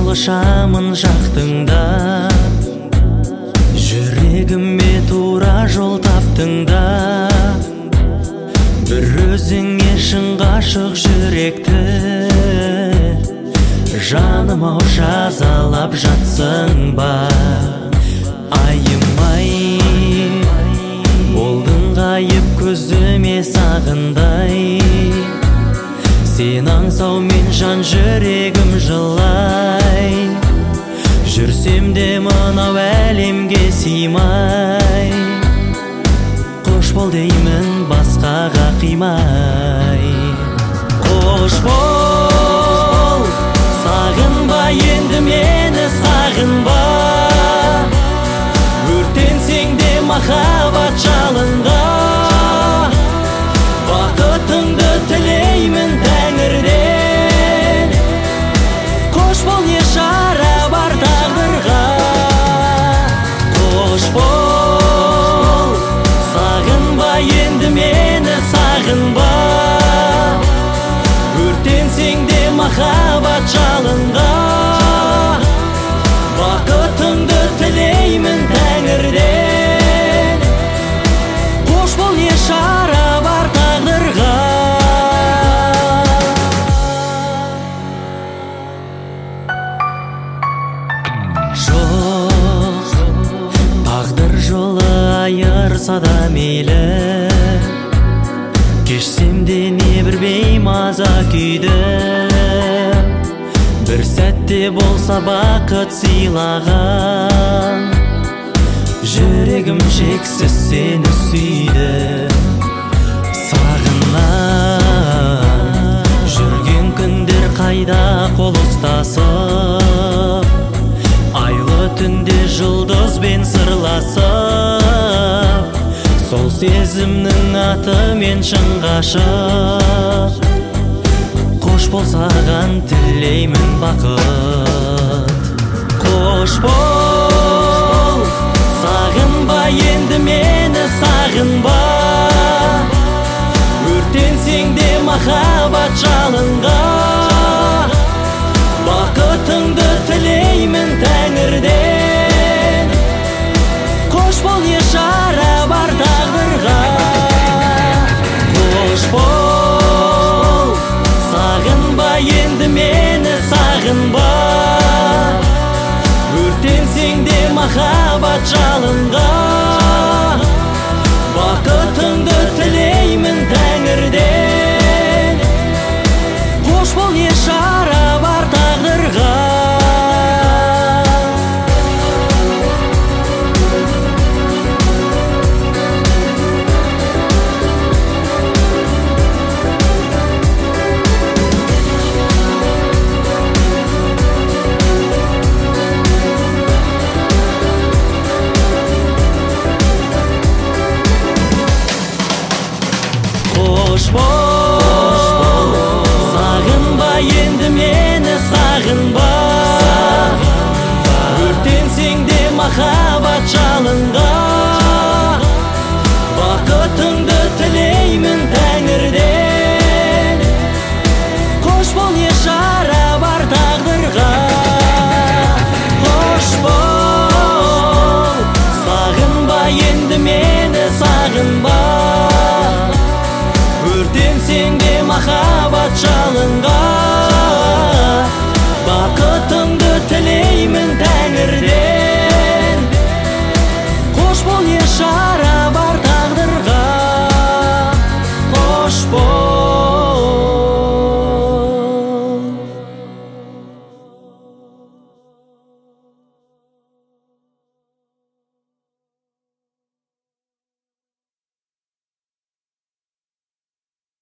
болышамын жақтыңда, жүрегіме тура жол таптыңда. Бір өзіңе шын ғашық жүректі, жаным-ау жазалап жатсың ба? Айым-ай, болдың ғайып көзіме сағындай. Сен аңсау мен жан жүрегім жылай. Жүрсем де мынау әлемге сыймай. Қош бол деймін басқаға қимай. Қош бол, сағынба енді мені, сағынба. Өртенсең де махаббат жалынға. Бақытыңды тілеймін Тәңірден. Қош бол, не шара бар тағдырға. Қош бол, сағынба енді мені, сағынба. Өртенсең де махаббат жалынға. Бақытыңды тілеймін Тәңірден. Қош бол, не шара бар тағдырға. Жоқ, тағдыр жолы айырса да мейлі. Кешсем де небір беймаза күйді. Бір сәтте болса бақыт сыйлаған. Жүрегім шексіз сені сүйді. Сағынам, жүрген күндер қайда қол ұстасып. Айлы түнде жұлдызбен сырласып. Сол сезімнің атымен шын ғашық. Қош бол, саған тілеймін бақыт. Қош бол, сағынба енді мені, сағынба. Өртенсең де махаббат жалынға. Бақытыңды тілеймін Тәңірден. Қош бол, не шара бар тағдырға. Қош бол, сағынба енді мені, сағынба. Өртенсең де махаббат жалынға.